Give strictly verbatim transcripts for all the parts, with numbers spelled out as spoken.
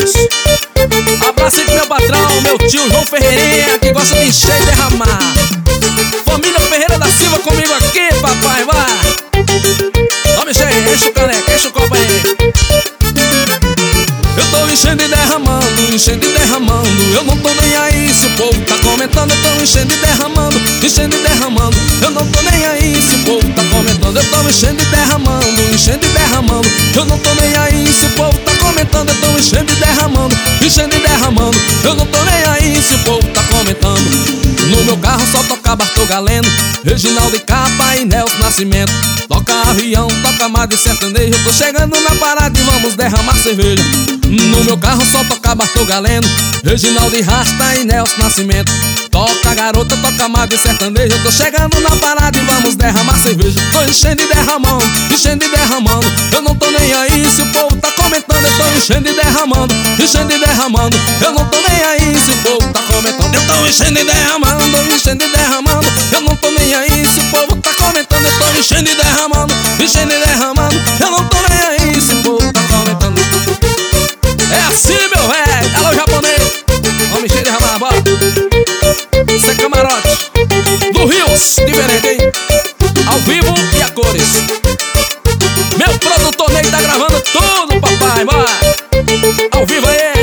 Cores. Abraço aí pro meu patrão, meu tio João Ferreirinha, que gosta de encher e derramar. Família Ferreira da Silva comigo aqui, papai, vai. Ó, Michel, enche o caneco, enche o copo aí. Eu tô enchendo e derramando, enchendo e derramando. Eu não tô nem aí se o povo tá comentando. Eu tô enchendo e derramando, enchendo e derramando. Eu não tô nem aí se o povo tá comentando. Eu tô enchendo e derramando, enchendo e derramando. Eu não tô nem aí se o povo tá comentando. Eu tô enchendo e derramando, enchendo e derramando. Eu não tô nem aí se o povo tá comentando. No meu carro só toca Bartô Galeno, Reginaldo e Capa e Nelson Nascimento. Toca avião, toca mar de sertanejo. Eu tô chegando na parada e vamos derramar cerveja. No meu carro só toca Bartô Galeno, Reginaldo e Rasta e Nelson Nascimento. Toca garota, toca mar de sertanejo. Eu tô chegando na parada e vamos derramar cerveja. Tô enchendo e derramando, enchendo e derramando. Eu não tô nem aí se o povo tá comentando. Eu tô enchendo e derramando, enchendo e derramando. Eu não tô nem aí se o povo tá comentando. Eu tô enchendo e derramando, enchendo e derramando. Eu não tô nem aí se o povo tá comentando. Eu tô enchendo e derramando, enchendo e derramando. Eu não tô nem aí se o povo tá comentando. É assim, meu velho. Alô, japonês. Vamos encher e derramar, bora. Isso é camarote do Rios, diferente, hein? Ao vivo e a cores. Meu produtor Ney tá gravando tudo, papai, vai. Ao vivo aí.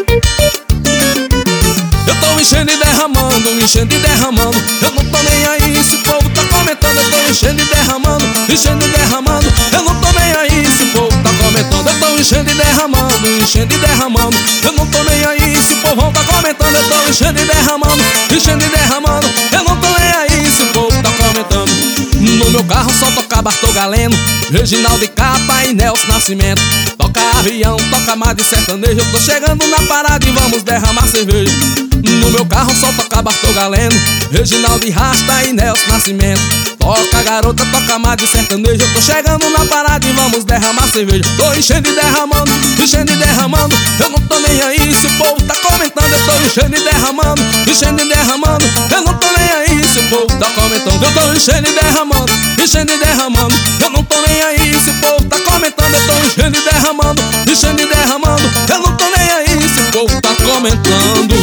Eu tô enchendo e derramando, enchendo e derramando. Eu não tô nem aí se o povo tá comentando. Eu tô enchendo e derramando, enchendo e derramando. Eu não tô nem aí se o povo tá comentando. Eu tô enchendo e derramando, enchendo e derramando. Eu não tô nem aí se o povão tá comentando. Eu tô enchendo e derramando, enchendo e derramando. Eu não tô nem aí se o povo tá comentando. No meu carro só toca Bartô Galeno, Reginaldo e Capa e Nelson Nascimento. Toca avião, toca mar de sertanejo. Eu tô chegando na parada e vamos derramar cerveja. No meu carro só toca Bartô Galeno, Reginaldo e Rasta e Nelson Nascimento. Toca garota, toca mar de sertanejo. Eu tô chegando na parada e vamos derramar cerveja. Tô enchendo e derramando, enchendo e derramando. Eu não tô nem aí se o povo tá comentando. Eu tô enchendo e derramando, enchendo e derramando. Eu não tô nem aí se o povo tá comentando. Eu tô enchendo e derramando, enchendo e derramando. Eu não tô nem aí se o povo tá comentando. Eu tô enchendo e derramando, enchendo e derramando. Eu não tô nem aí se o povo tá comentando.